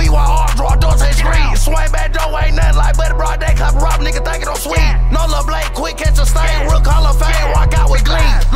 weed while arms draw, doors ain't screen. Swing back door ain't nothing like but broad day, clap rob, nigga thinking I'm sweet. No love blade, quick catch a stain, real Hall of Fame, rock out with glee.